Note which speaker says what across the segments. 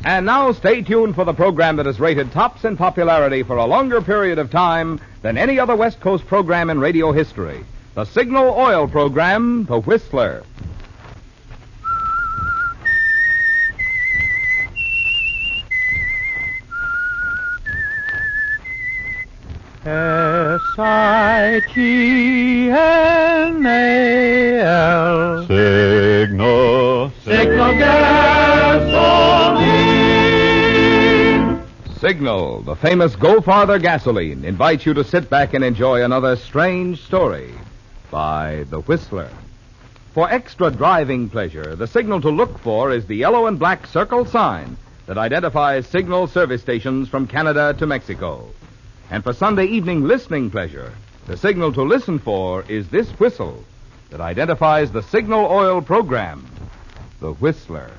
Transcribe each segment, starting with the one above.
Speaker 1: And now stay tuned for the program that is rated tops in popularity for a longer period of time than any other West Coast program in radio history. The Signal Oil program, The Whistler.
Speaker 2: Signal.
Speaker 3: Signal gasoline.
Speaker 1: Signal, the famous Go Farther gasoline, invites you to sit back and enjoy another strange story by The Whistler. For extra driving pleasure, the signal to look for is the yellow and black circle sign that identifies Signal service stations from Canada to Mexico. And for Sunday evening listening pleasure, the signal to listen for is this whistle that identifies the Signal Oil program, The Whistler.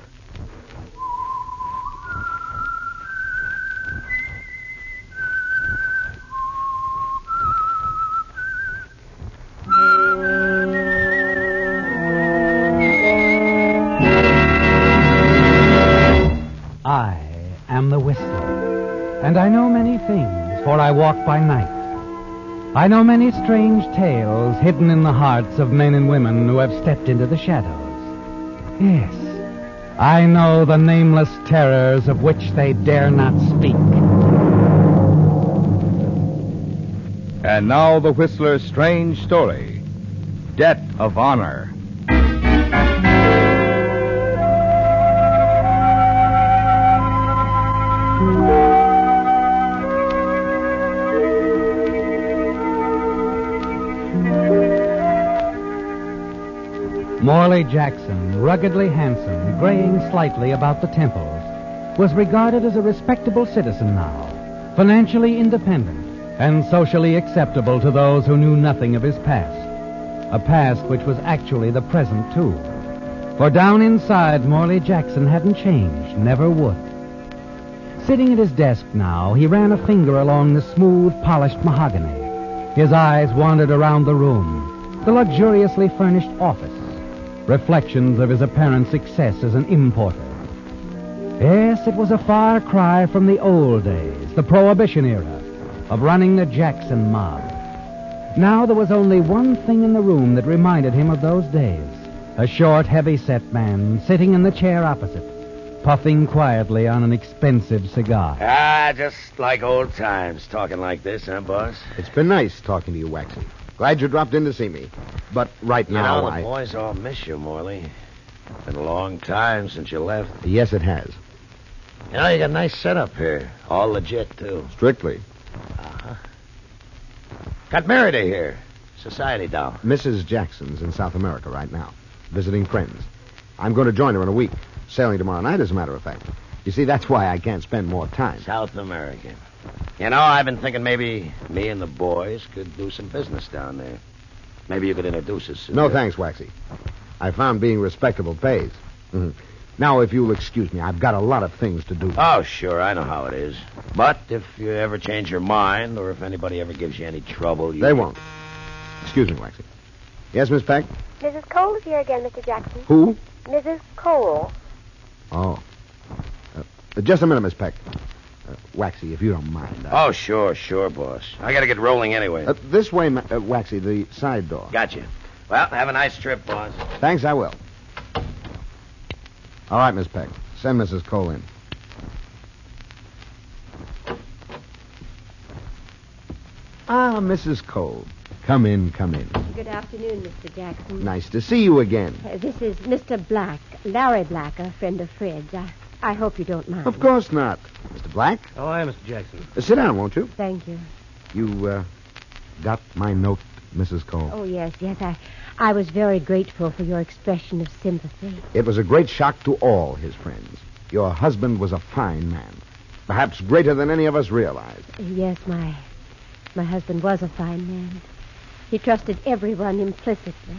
Speaker 2: I am the Whistler, and I know many things, for I walk by night. I know many strange tales hidden in the hearts of men and women who have stepped into the shadows. Yes, I know the nameless terrors of which they dare not speak.
Speaker 1: And now the Whistler's strange story, Debt of Honor.
Speaker 2: Morley Jackson, ruggedly handsome, graying slightly about the temples, was regarded as a respectable citizen now, financially independent and socially acceptable to those who knew nothing of his past. A past which was actually the present, too. For down inside, Morley Jackson hadn't changed, never would. Sitting at his desk now, he ran a finger along the smooth, polished mahogany. His eyes wandered around the room, the luxuriously furnished office, reflections of his apparent success as an importer. Yes, it was a far cry from the old days, the Prohibition era, of running the Jackson mob. Now there was only one thing in the room that reminded him of those days. A short, heavy-set man sitting in the chair opposite, puffing quietly on an expensive cigar.
Speaker 4: Just like old times, talking like this, huh, boss?
Speaker 5: It's been nice talking to you, Waxy. Glad you dropped in to see me. But right now,
Speaker 4: the boys all miss you, Morley. Been a long time since you left.
Speaker 5: Yes, it has.
Speaker 4: You know, you got a nice setup here. All legit, too.
Speaker 5: Strictly.
Speaker 4: Uh-huh. Got Merida here. Society doll.
Speaker 5: Mrs. Jackson's in South America right now, visiting friends. I'm going to join her in a week. Sailing tomorrow night, as a matter of fact. You see, that's why I can't spend more time.
Speaker 4: South America. You know, I've been thinking maybe me and the boys could do some business down there. Maybe you could introduce us.
Speaker 5: No, thanks, Waxy. I found being respectable pays. Mm-hmm. Now, if you'll excuse me, I've got a lot of things to do.
Speaker 4: Oh, sure, I know how it is. But if you ever change your mind, or if anybody ever gives you any trouble,
Speaker 5: They won't. Excuse me, Waxy. Yes, Miss Peck?
Speaker 6: Mrs. Cole is here again, Mr. Jackson.
Speaker 5: Who?
Speaker 6: Mrs. Cole.
Speaker 5: Oh. Just a minute, Miss Peck. Waxy, if you don't mind.
Speaker 4: Oh, sure, boss. I got to get rolling anyway.
Speaker 5: This way, Waxy, the side door.
Speaker 4: Gotcha. Well, have a nice trip, boss.
Speaker 5: Thanks, I will. All right, Miss Peck. Send Mrs. Cole in. Ah, Mrs. Cole. Come in.
Speaker 6: Good afternoon, Mr. Jackson.
Speaker 5: Nice to see you again.
Speaker 6: This is Mr. Black, Larry Black, a friend of Fred's. I hope you don't mind.
Speaker 5: Of course not. Mr. Black?
Speaker 3: Oh, I am, Mr. Jackson.
Speaker 5: Sit down, won't you?
Speaker 6: Thank you.
Speaker 5: You, got my note, Mrs. Cole?
Speaker 6: Oh, yes. I was very grateful for your expression of sympathy.
Speaker 5: It was a great shock to all his friends. Your husband was a fine man. Perhaps greater than any of us realized.
Speaker 6: Yes, my husband was a fine man. He trusted everyone implicitly.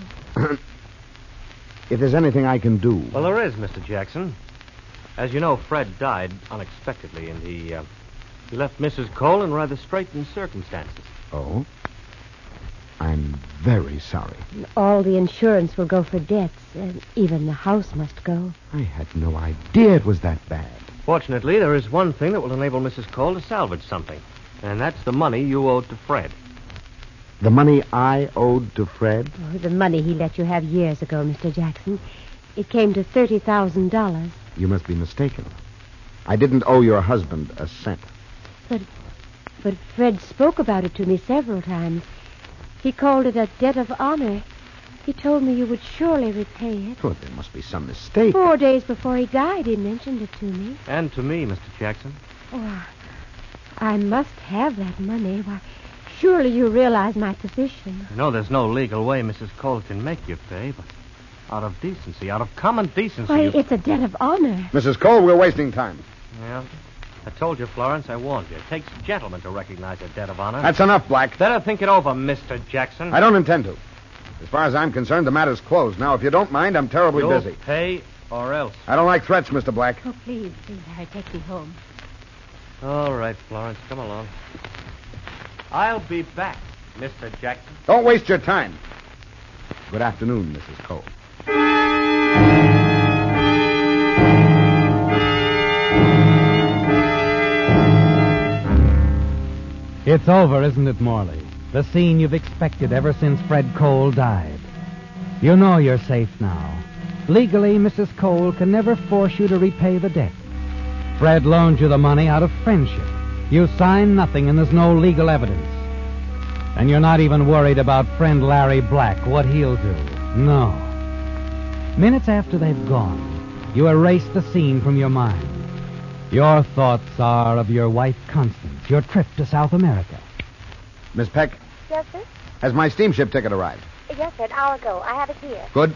Speaker 5: If there's anything I can do...
Speaker 3: Well, there is, Mr. Jackson. As you know, Fred died unexpectedly, and he left Mrs. Cole in rather straitened circumstances.
Speaker 5: Oh? I'm very sorry.
Speaker 6: All the insurance will go for debts, and even the house must go.
Speaker 5: I had no idea it was that bad.
Speaker 3: Fortunately, there is one thing that will enable Mrs. Cole to salvage something, and that's the money you owed to Fred.
Speaker 5: The money I owed to Fred?
Speaker 6: Oh, the money he let you have years ago, Mr. Jackson. It came to $30,000.
Speaker 5: You must be mistaken. I didn't owe your husband a cent.
Speaker 6: But Fred spoke about it to me several times. He called it a debt of honor. He told me you would surely repay it.
Speaker 5: Well, there must be some mistake.
Speaker 6: 4 days before he died, he mentioned it to me.
Speaker 3: And to me, Mr. Jackson.
Speaker 6: Oh, I must have that money. Why, surely you realize my position.
Speaker 3: I know there's no legal way Mrs. Cole can make you pay, but out of decency, out of common decency...
Speaker 6: Why, it's a debt of honor.
Speaker 5: Mrs. Cole, we're wasting time.
Speaker 3: Yeah, I told you, Florence, I warned you. It takes gentlemen to recognize a debt of honor.
Speaker 5: That's enough, Black.
Speaker 3: Better think it over, Mr. Jackson.
Speaker 5: I don't intend to. As far as I'm concerned, the matter's closed. Now, if you don't mind, I'm terribly
Speaker 3: You'll
Speaker 5: busy.
Speaker 3: pay or else.
Speaker 5: I don't like threats, Mr. Black.
Speaker 6: Oh, please, Harry, take me home.
Speaker 3: All right, Florence, come along. I'll be back, Mr. Jackson.
Speaker 5: Don't waste your time. Good afternoon, Mrs. Cole.
Speaker 2: It's over, isn't it, Morley? The scene you've expected ever since Fred Cole died. You know you're safe now. Legally, Mrs. Cole can never force you to repay the debt. Fred loaned you the money out of friendship. You signed nothing, and there's no legal evidence. And you're not even worried about friend Larry Black, what he'll do. No. Minutes after they've gone, you erase the scene from your mind. Your thoughts are of your wife, Constance, your trip to South America.
Speaker 5: Miss Peck,
Speaker 6: Yes, sir?
Speaker 5: has my steamship ticket arrived?
Speaker 6: Yes, sir, an hour ago. I have it here.
Speaker 5: Good.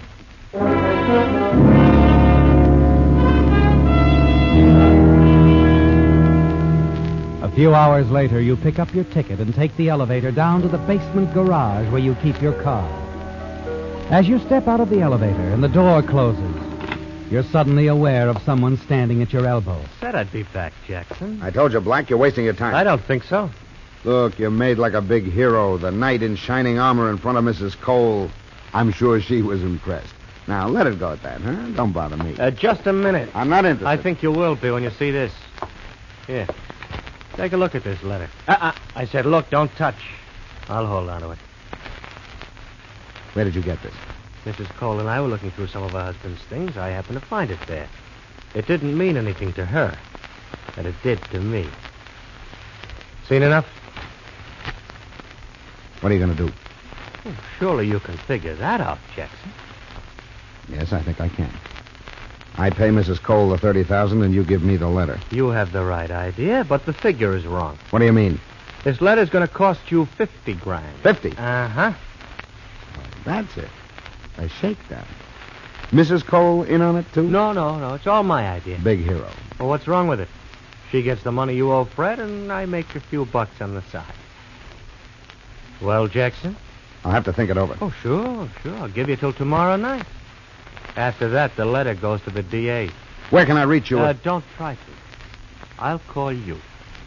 Speaker 2: A few hours later, you pick up your ticket and take the elevator down to the basement garage where you keep your car. As you step out of the elevator and the door closes, you're suddenly aware of someone standing at your elbow.
Speaker 3: Said I'd be back, Jackson.
Speaker 5: I told you, Black, you're wasting your time.
Speaker 3: I don't think so.
Speaker 5: Look, you're made like a big hero. The knight in shining armor in front of Mrs. Cole. I'm sure she was impressed. Now, let it go at that, huh? Don't bother me.
Speaker 3: Just a minute.
Speaker 5: I'm not interested.
Speaker 3: I think you will be when you see this. Here. Take a look at this letter. I said, look, don't touch. I'll hold on to it.
Speaker 5: Where did you get this?
Speaker 3: Mrs. Cole and I were looking through some of her husband's things. I happened to find it there. It didn't mean anything to her, but it did to me. Seen enough?
Speaker 5: What are you going to do?
Speaker 3: Oh, surely you can figure that out, Jackson.
Speaker 5: Yes, I think I can. I pay Mrs. Cole the $30,000 and you give me the letter.
Speaker 3: You have the right idea, but the figure is wrong.
Speaker 5: What do you mean?
Speaker 3: This letter's going to cost you $50,000.
Speaker 5: 50?
Speaker 3: Uh-huh.
Speaker 5: That's it. A shakedown. Mrs. Cole in on it, too?
Speaker 3: No. It's all my idea.
Speaker 5: Big hero.
Speaker 3: Well, what's wrong with it? She gets the money you owe Fred, and I make a few bucks on the side. Well, Jackson?
Speaker 5: I'll have to think it over.
Speaker 3: Oh, sure. I'll give you till tomorrow night. After that, the letter goes to the DA.
Speaker 5: Where can I reach you?
Speaker 3: Don't try to. I'll call you.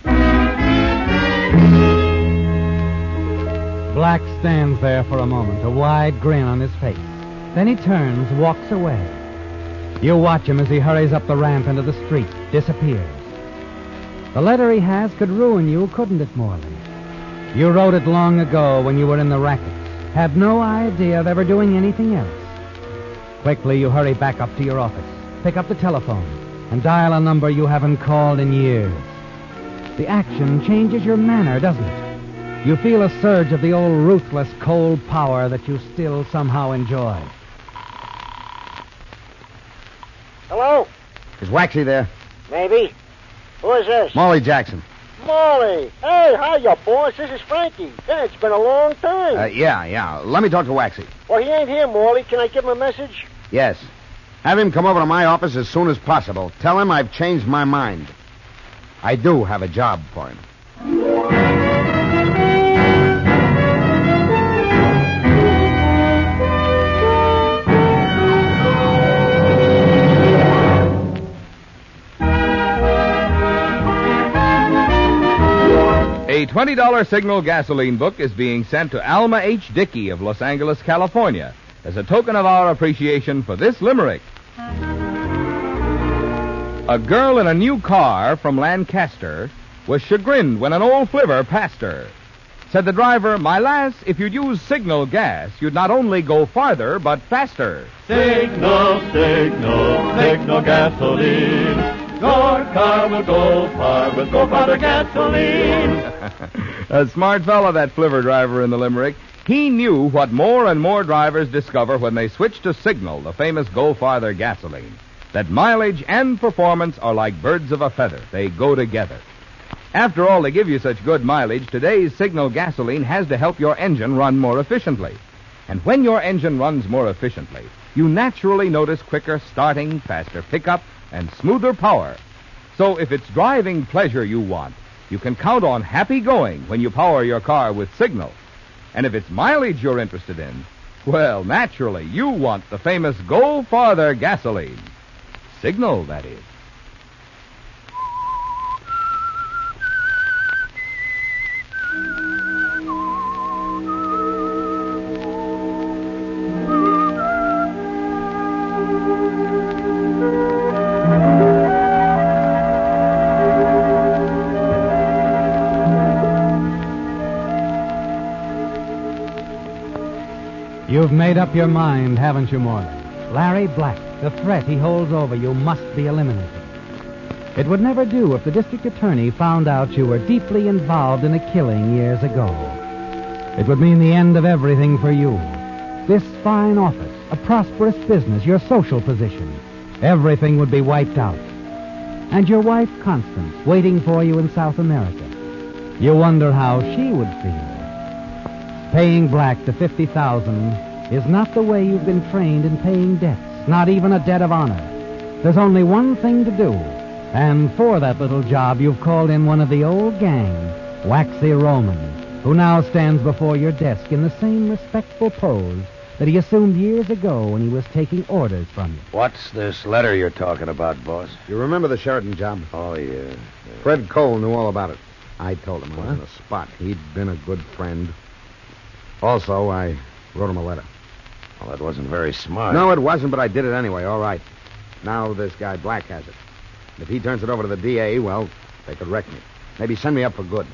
Speaker 2: Black stands there for a moment, a wide grin on his face. Then he turns, walks away. You watch him as he hurries up the ramp into the street, disappears. The letter he has could ruin you, couldn't it, Morley? You wrote it long ago when you were in the racket. Have no idea of ever doing anything else. Quickly, you hurry back up to your office, pick up the telephone, and dial a number you haven't called in years. The action changes your manner, doesn't it? You feel a surge of the old ruthless, cold power that you still somehow enjoy.
Speaker 7: Hello?
Speaker 5: Is Waxy there?
Speaker 7: Maybe. Who is this?
Speaker 5: Molly Jackson.
Speaker 7: Molly. Hey, hiya, boss. This is Frankie. Yeah, it's been a long time.
Speaker 5: Yeah. Let me talk to Waxy.
Speaker 7: Well, he ain't here, Molly. Can I give him a message?
Speaker 5: Yes. Have him come over to my office as soon as possible. Tell him I've changed my mind. I do have a job for him.
Speaker 1: A $20 Signal gasoline book is being sent to Alma H. Dickey of Los Angeles, California, as a token of our appreciation for this limerick. A girl in a new car from Lancaster was chagrined when an old flivver passed her. Said the driver, "My lass, if you'd use signal gas, you'd not only go farther, but faster."
Speaker 8: Signal, signal, signal gasoline. Your car will go far with Go Farther gasoline.
Speaker 1: A smart fellow, that flivver driver in the Limerick. He knew what more and more drivers discover when they switch to Signal, the famous Go Farther gasoline. That mileage and performance are like birds of a feather. They go together. After all, to give you such good mileage, today's Signal gasoline has to help your engine run more efficiently. And when your engine runs more efficiently, you naturally notice quicker starting, faster pickup, and smoother power. So if it's driving pleasure you want, you can count on happy going when you power your car with Signal. And if it's mileage you're interested in, well, naturally, you want the famous Go Farther gasoline. Signal, that is.
Speaker 2: You've made up your mind, haven't you, Morley? Larry Black, the threat he holds over you must be eliminated. It would never do if the district attorney found out you were deeply involved in a killing years ago. It would mean the end of everything for you. This fine office, a prosperous business, your social position, everything would be wiped out. And your wife, Constance, waiting for you in South America. You wonder how she would feel. Paying Black the $50,000 is not the way you've been trained in paying debts, not even a debt of honor. There's only one thing to do, and for that little job you've called in one of the old gang, Waxy Roman, who now stands before your desk in the same respectful pose that he assumed years ago when he was taking orders from you.
Speaker 4: What's this letter you're talking about, boss?
Speaker 5: You remember the Sheridan job?
Speaker 4: Oh, yeah.
Speaker 5: Fred Cole knew all about it. I told him I was in a spot. He'd been a good friend. Also, I wrote him a letter.
Speaker 4: Well, that wasn't very smart.
Speaker 5: No, it wasn't, but I did it anyway. All right. Now this guy Black has it. If he turns it over to the DA, well, they could wreck me. Maybe send me up for good.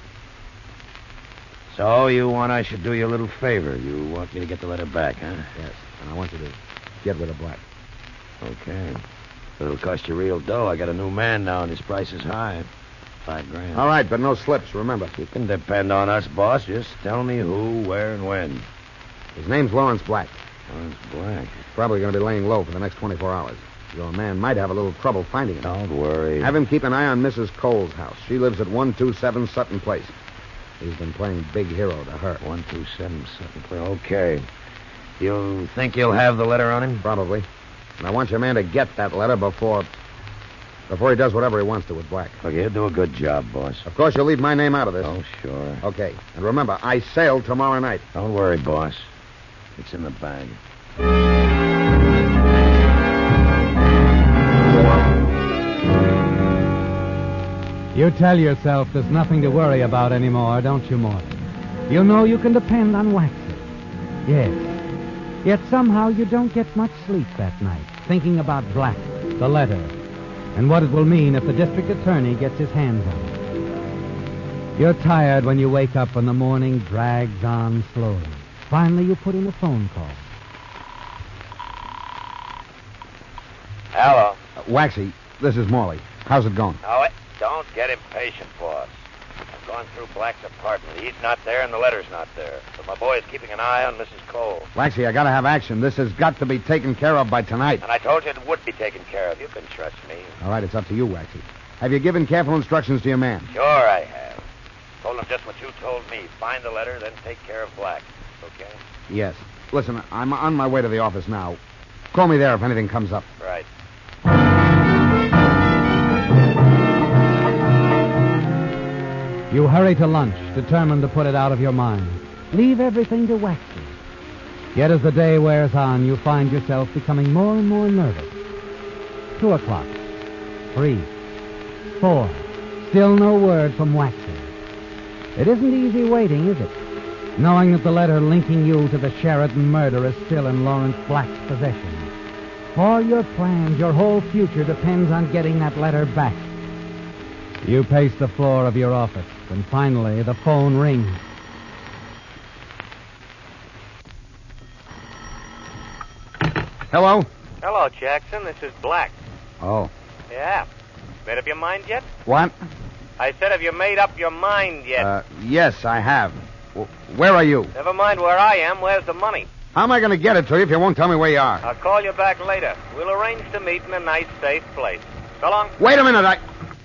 Speaker 4: So you want I should do you a little favor. You want me to get the letter back, huh?
Speaker 5: Yes, and I want you to get rid of Black.
Speaker 4: Okay. But it'll cost you real dough. I got a new man now, and his price is high. $5,000.
Speaker 5: All right, but no slips, remember.
Speaker 4: You can depend on us, boss. Just tell me who, where, and when.
Speaker 5: His name's Lawrence Black.
Speaker 4: Lawrence Black.
Speaker 5: Probably going to be laying low for the next 24 hours. Your man might have a little trouble finding him.
Speaker 4: Don't worry.
Speaker 5: Have him keep an eye on Mrs. Cole's house. She lives at 127 Sutton Place. He's been playing big hero to her.
Speaker 4: 127 Sutton Place. Okay. You think you'll have the letter on him?
Speaker 5: Probably. And I want your man to get that letter before he does whatever he wants to with Black.
Speaker 4: Look, he'll do a good job, boss.
Speaker 5: Of course, you'll leave my name out of this.
Speaker 4: Oh, sure.
Speaker 5: Okay. And remember, I sail tomorrow night.
Speaker 4: Don't worry, boss. It's in the bag.
Speaker 2: You tell yourself there's nothing to worry about anymore, don't you, Morley? You know you can depend on Waxy. Yes. Yet somehow you don't get much sleep that night, thinking about Black, the letter, and what it will mean if the district attorney gets his hands on it. You're tired when you wake up and the morning drags on slowly. Finally, you put in a phone call.
Speaker 4: Hello.
Speaker 5: Waxy, this is Morley. How's it going?
Speaker 4: Oh, don't get impatient, boss. I've gone through Black's apartment. He's not there and the letter's not there. But my boy is keeping an eye on Mrs. Cole.
Speaker 5: Waxy, I gotta have action. This has got to be taken care of by tonight.
Speaker 4: And I told you it would be taken care of. You can trust me.
Speaker 5: All right, it's up to you, Waxy. Have you given careful instructions to your man?
Speaker 4: Sure I have. Told him just what you told me. Find the letter, then take care of Black. Okay?
Speaker 5: Yes. Listen, I'm on my way to the office now. Call me there if anything comes up.
Speaker 4: Right.
Speaker 2: You hurry to lunch, determined to put it out of your mind. Leave everything to Waxy. Yet as the day wears on, you find yourself becoming more and more nervous. 2 o'clock. 3. 4. Still no word from Waxy. It isn't easy waiting, is it? Knowing that the letter linking you to the Sheridan murder is still in Lawrence Black's possession. All your plans, your whole future depends on getting that letter back. You pace the floor of your office, and finally the phone rings.
Speaker 5: Hello?
Speaker 3: Hello, Jackson. This is Black.
Speaker 5: Oh.
Speaker 3: Yeah. Made up your mind yet?
Speaker 5: What?
Speaker 3: I said, have you made up your mind yet?
Speaker 5: Yes, I have. Where are you?
Speaker 3: Never mind where I am. Where's the money?
Speaker 5: How am I going to get it to you if you won't tell me where you are?
Speaker 3: I'll call you back later. We'll arrange to meet in a nice, safe place. So long.
Speaker 5: Wait a minute,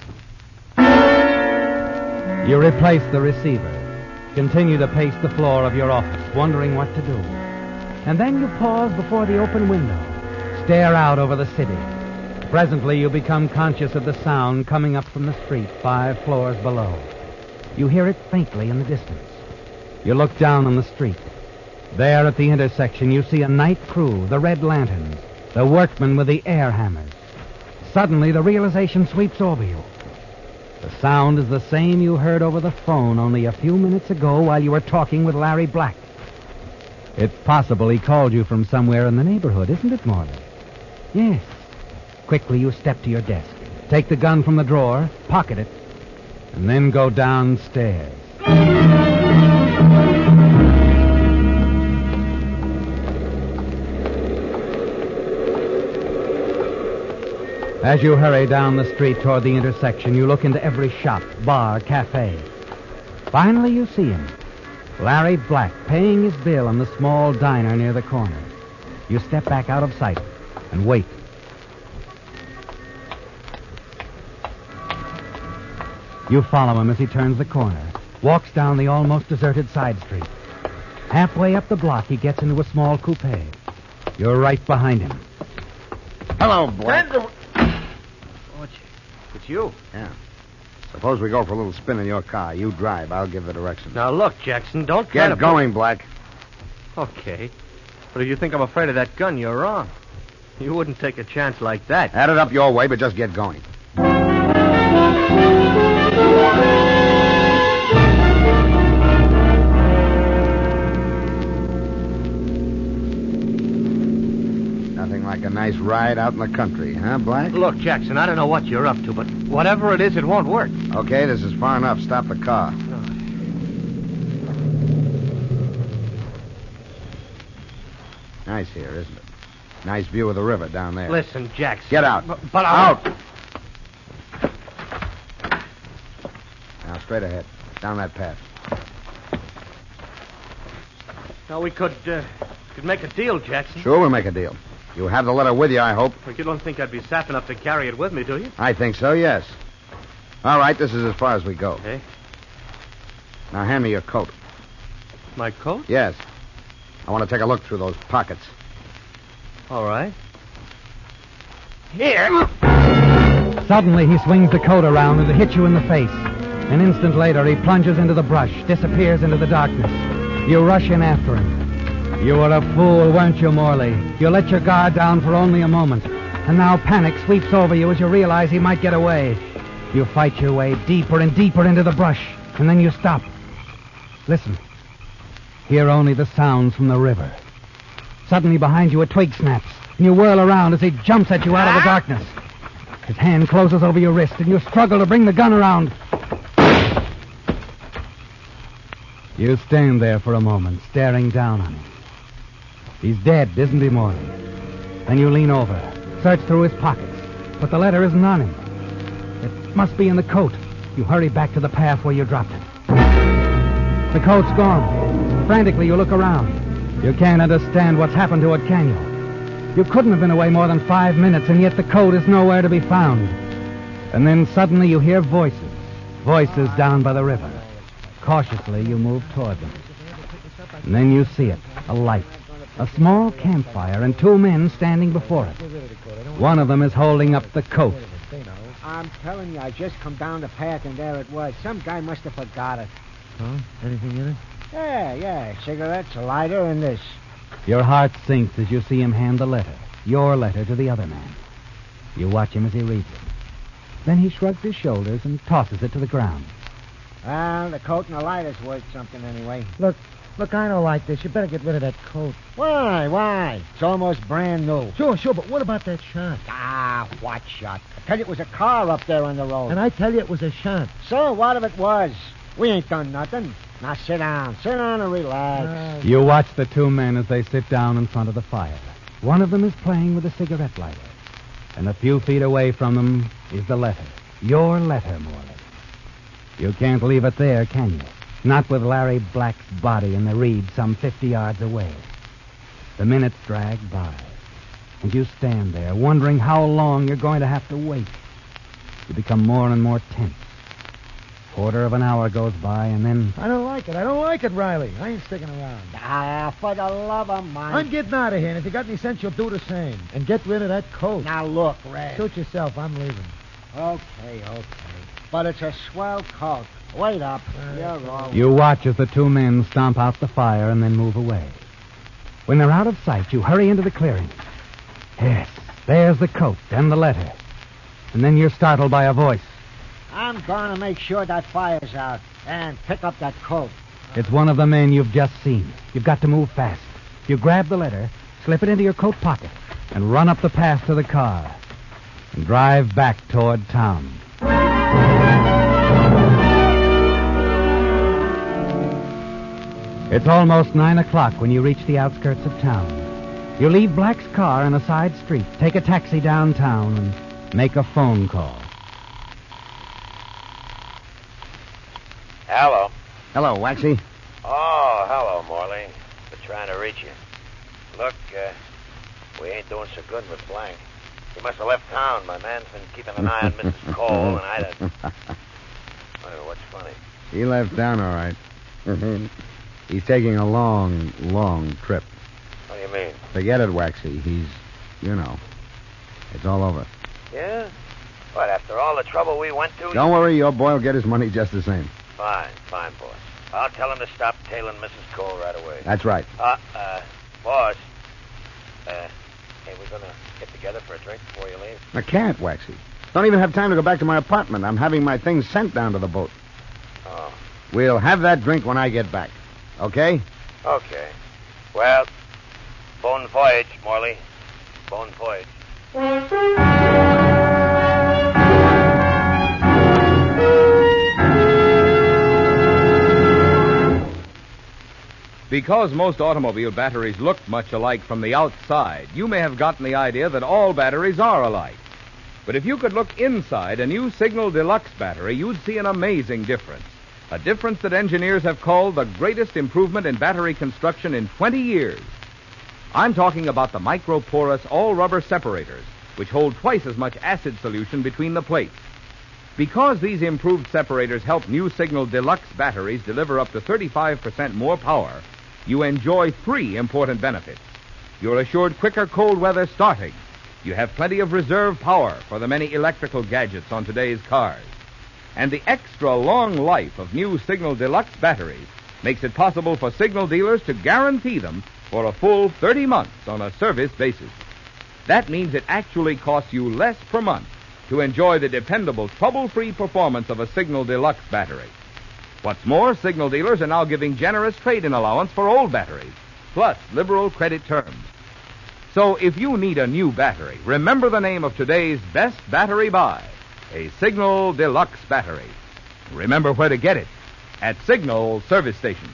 Speaker 2: You replace the receiver. Continue to pace the floor of your office, wondering what to do. And then you pause before the open window. Stare out over the city. Presently, you become conscious of the sound coming up from the street 5 floors below. You hear it faintly in the distance. You look down on the street. There at the intersection, you see a night crew, the red lanterns, the workmen with the air hammers. Suddenly, the realization sweeps over you. The sound is the same you heard over the phone only a few minutes ago while you were talking with Larry Black. It's possible he called you from somewhere in the neighborhood, isn't it, Morley? Yes. Quickly, you step to your desk, take the gun from the drawer, pocket it, and then go downstairs. As you hurry down the street toward the intersection, you look into every shop, bar, cafe. Finally, you see him. Larry Black, paying his bill in the small diner near the corner. You step back out of sight and wait. You follow him as he turns the corner, walks down the almost deserted side street. Halfway up the block, he gets into a small coupe. You're right behind him.
Speaker 5: Hello, Black.
Speaker 3: It's you.
Speaker 5: Yeah. Suppose we go for a little spin in your car. You drive. I'll give the directions.
Speaker 3: Now, look, Jackson, don't try to...
Speaker 5: Get going, Black.
Speaker 3: Okay. But if you think I'm afraid of that gun, you're wrong. You wouldn't take a chance like that.
Speaker 5: Add it up your way, but just get going. Nothing like a nice ride out in the country, huh, Black?
Speaker 3: Look, Jackson, I don't know what you're up to, but whatever it is, it won't work.
Speaker 5: Okay, this is far enough. Stop the car. Nice here, isn't it? Nice view of the river down there.
Speaker 3: Listen, Jackson.
Speaker 5: Get out.
Speaker 3: But
Speaker 5: out. Now, straight ahead. Down that path.
Speaker 3: Now, we could make a deal, Jackson.
Speaker 5: Sure, we'll make a deal. You have the letter with you, I hope.
Speaker 3: But you don't think I'd be sap enough to carry it with me, do you?
Speaker 5: I think so, yes. All right, this is as far as we go.
Speaker 3: Okay.
Speaker 5: Now, hand me your coat.
Speaker 3: My coat?
Speaker 5: Yes. I want to take a look through those pockets.
Speaker 3: All right. Here.
Speaker 2: Suddenly, he swings the coat around and it hits you in the face. An instant later, he plunges into the brush, disappears into the darkness. You rush in after him. You were a fool, weren't you, Morley? You let your guard down for only a moment. And now panic sweeps over you as you realize he might get away. You fight your way deeper and deeper into the brush, and then you stop. Listen. Hear only the sounds from the river. Suddenly behind you a twig snaps, and you whirl around as he jumps at you out of the darkness. His hand closes over your wrist, and you struggle to bring the gun around. You stand there for a moment, staring down on him. He's dead, isn't he, Morley? Then you lean over, search through his pockets, but the letter isn't on him. It must be in the coat. You hurry back to the path where you dropped it. The coat's gone. Frantically, you look around. You can't understand what's happened to it, can you? You couldn't have been away more than 5 minutes, and yet the coat is nowhere to be found. And then suddenly you hear voices. Voices down by the river. Cautiously, you move toward them. And then you see it, a light. A small campfire and 2 men standing before it. One of them is holding up the coat.
Speaker 7: I'm telling you, I just come down the path and there it was. Some guy must have forgot it.
Speaker 3: Oh, anything in it?
Speaker 7: Yeah. Cigarettes, a lighter, and this.
Speaker 2: Your heart sinks as you see him hand the letter. Your letter to the other man. You watch him as he reads it. Then he shrugs his shoulders and tosses it to the ground.
Speaker 7: Well, the coat and the lighter's worth something anyway.
Speaker 2: Look,
Speaker 9: Look, I don't like this. You better get rid of that coat.
Speaker 7: Why? It's almost brand new.
Speaker 9: Sure, but what about that shot?
Speaker 7: Ah, what shot? I tell you, it was a car up there on the road.
Speaker 9: And I tell you it was a shot.
Speaker 7: So what if it was? We ain't done nothing. Now sit down and relax.
Speaker 2: You watch the two men as they sit down in front of the fire. One of them is playing with a cigarette lighter. And a few feet away from them is the letter. Your letter, Morley. You can't leave it there, can you? Not with Larry Black's body in the reed some 50 yards away. The minutes drag by. And you stand there, wondering how long you're going to have to wait. You become more and more tense. Quarter of an hour goes by, and then...
Speaker 9: I don't like it, Riley. I ain't sticking around.
Speaker 7: Ah, for the love of mine.
Speaker 9: I'm getting out of here, and if you got any sense, you'll do the same. And get rid of that coat.
Speaker 7: Now look, Red.
Speaker 9: Suit yourself. I'm leaving.
Speaker 7: Okay. But it's a swell coat. Wait up. You're all...
Speaker 2: You watch as the two men stomp out the fire and then move away. When they're out of sight, you hurry into the clearing. Yes, there's the coat and the letter. And then you're startled by a voice.
Speaker 7: I'm going to make sure that fire's out and pick up that coat.
Speaker 2: It's one of the men you've just seen. You've got to move fast. You grab the letter, slip it into your coat pocket, and run up the path to the car. And drive back toward town. It's almost 9 o'clock when you reach the outskirts of town. You leave Black's car in a side street, take a taxi downtown, and make a phone call.
Speaker 4: Hello.
Speaker 5: Hello, Waxy.
Speaker 4: Oh, hello, Morley. Been trying to reach you. Look, we ain't doing so good with Blank. He must have left town. My man's been keeping an eye on Mrs. Cole, and I'd have... What's funny?
Speaker 5: He left town, all right. He's taking a long, long trip.
Speaker 4: What do you mean?
Speaker 5: Forget it, Waxy. He's, it's all over.
Speaker 4: Yeah? What, after all the trouble we went to?
Speaker 5: Don't worry, your boy will get his money just the same.
Speaker 4: Fine, boss. I'll tell him to stop tailing Mrs. Cole right away.
Speaker 5: That's right.
Speaker 4: Boss. Hey, we're gonna get together for a drink before you leave?
Speaker 5: I can't, Waxy. Don't even have time to go back to my apartment. I'm having my things sent down to the boat.
Speaker 4: Oh.
Speaker 5: We'll have that drink when I get back. Okay?
Speaker 4: Okay. Well, bon voyage, Morley. Bon voyage.
Speaker 1: Because most automobile batteries look much alike from the outside, you may have gotten the idea that all batteries are alike. But if you could look inside a new Signal Deluxe battery, you'd see an amazing difference. A difference that engineers have called the greatest improvement in battery construction in 20 years. I'm talking about the microporous all-rubber separators, which hold twice as much acid solution between the plates. Because these improved separators help new Signal Deluxe batteries deliver up to 35% more power, you enjoy 3 important benefits. You're assured quicker cold weather starting. You have plenty of reserve power for the many electrical gadgets on today's cars. And the extra long life of new Signal Deluxe batteries makes it possible for Signal dealers to guarantee them for a full 30 months on a service basis. That means it actually costs you less per month to enjoy the dependable, trouble-free performance of a Signal Deluxe battery. What's more, Signal dealers are now giving generous trade-in allowance for old batteries, plus liberal credit terms. So if you need a new battery, remember the name of today's best battery buy, a Signal Deluxe battery. Remember where to get it, at Signal service stations.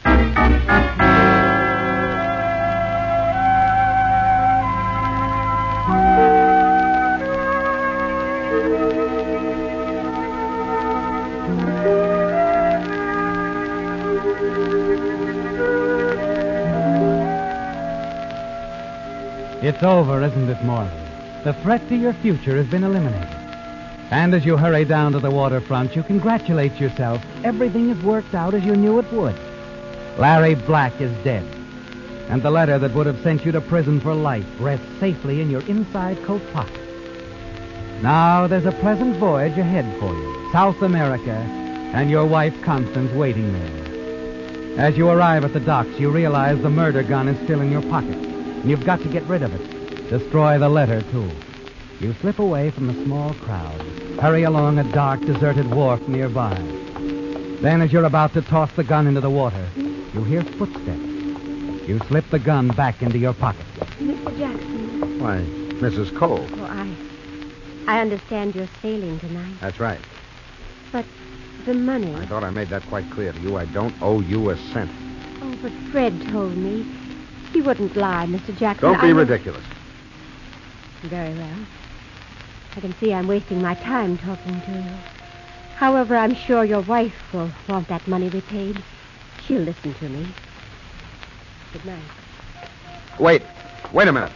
Speaker 2: It's over, isn't it, Morley? The threat to your future has been eliminated. And as you hurry down to the waterfront, you congratulate yourself. Everything has worked out as you knew it would. Larry Black is dead. And the letter that would have sent you to prison for life rests safely in your inside coat pocket. Now there's a pleasant voyage ahead for you, South America, and your wife Constance waiting there. As you arrive at the docks, you realize the murder gun is still in your pocket. And you've got to get rid of it. Destroy the letter, too. You slip away from the small crowd, hurry along a dark, deserted wharf nearby. Then, as you're about to toss the gun into the water, you hear footsteps. You slip the gun back into your pocket.
Speaker 6: Mr. Jackson.
Speaker 5: Why, Mrs. Cole.
Speaker 6: Oh, I understand you're sailing tonight.
Speaker 5: That's right.
Speaker 6: But the money.
Speaker 5: I thought I made that quite clear to you. I don't owe you a cent.
Speaker 6: Oh, but Fred told me. He wouldn't lie, Mr. Jackson.
Speaker 5: Don't be ridiculous.
Speaker 6: Very well. I can see I'm wasting my time talking to you. However, I'm sure your wife will want that money repaid. She'll listen to me. Good night.
Speaker 5: Wait a minute.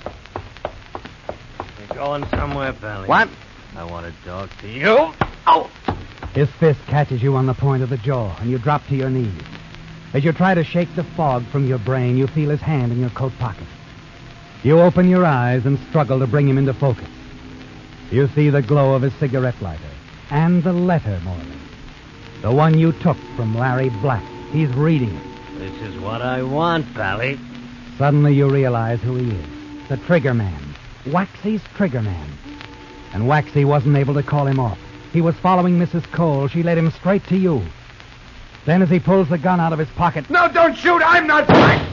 Speaker 3: You're going somewhere, Pally.
Speaker 5: What?
Speaker 3: I want to talk to you. Oh!
Speaker 2: His fist catches you on the point of the jaw, and you drop to your knees. As you try to shake the fog from your brain, you feel his hand in your coat pocket. You open your eyes and struggle to bring him into focus. You see the glow of his cigarette lighter and the letter, Morley. The one you took from Larry Black. He's reading it.
Speaker 3: This is what I want, Pally.
Speaker 2: Suddenly you realize who he is. The trigger man. Waxy's trigger man. And Waxy wasn't able to call him off. He was following Mrs. Cole. She led him straight to you. Then as he pulls the gun out of his pocket...
Speaker 5: No, don't shoot! I'm not...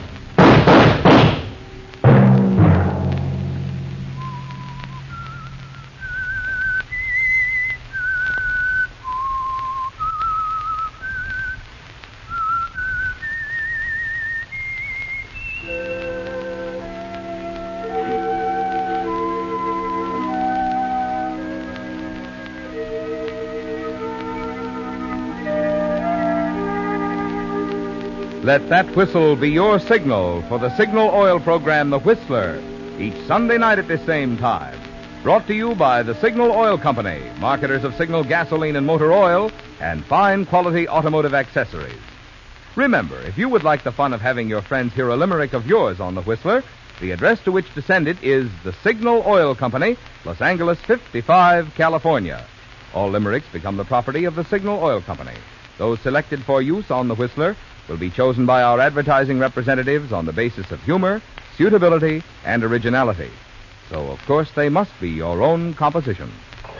Speaker 1: Let that whistle be your signal for the Signal Oil program, The Whistler, each Sunday night at this same time. Brought to you by the Signal Oil Company, marketers of Signal gasoline and motor oil, and fine quality automotive accessories. Remember, if you would like the fun of having your friends hear a limerick of yours on The Whistler, the address to which to send it is the Signal Oil Company, Los Angeles 55, California. All limericks become the property of the Signal Oil Company. Those selected for use on The Whistler will be chosen by our advertising representatives on the basis of humor, suitability, and originality. So, of course, they must be your own composition.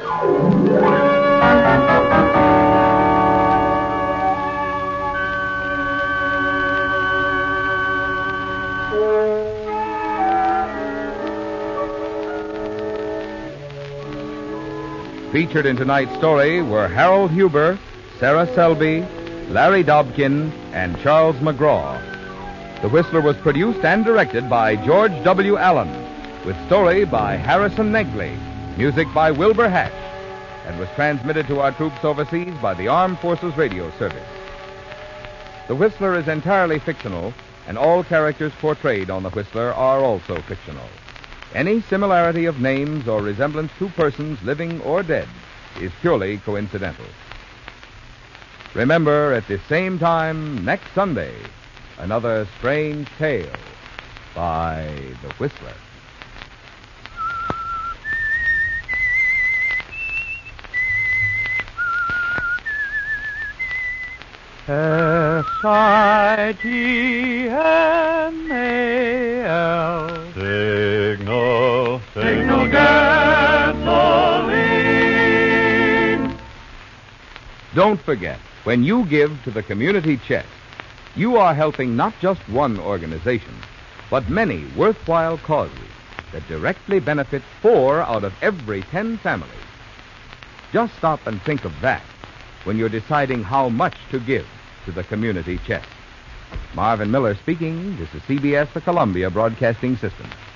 Speaker 1: Featured in tonight's story were Harold Huber, Sarah Selby, Larry Dobkin, and Charles McGraw. The Whistler was produced and directed by George W. Allen, with story by Harrison Negley, music by Wilbur Hatch, and was transmitted to our troops overseas by the Armed Forces Radio Service. The Whistler is entirely fictional, and all characters portrayed on The Whistler are also fictional. Any similarity of names or resemblance to persons living or dead is purely coincidental. Remember, at this same time next Sunday, another strange tale by The Whistler.
Speaker 8: S-I-G-N-A-L Signal, Signal gasoline.
Speaker 1: Don't forget, when you give to the community chest, you are helping not just one organization, but many worthwhile causes that directly benefit 4 out of every 10 families. Just stop and think of that when you're deciding how much to give to the community chest. Marvin Miller speaking. This is CBS, the Columbia Broadcasting System.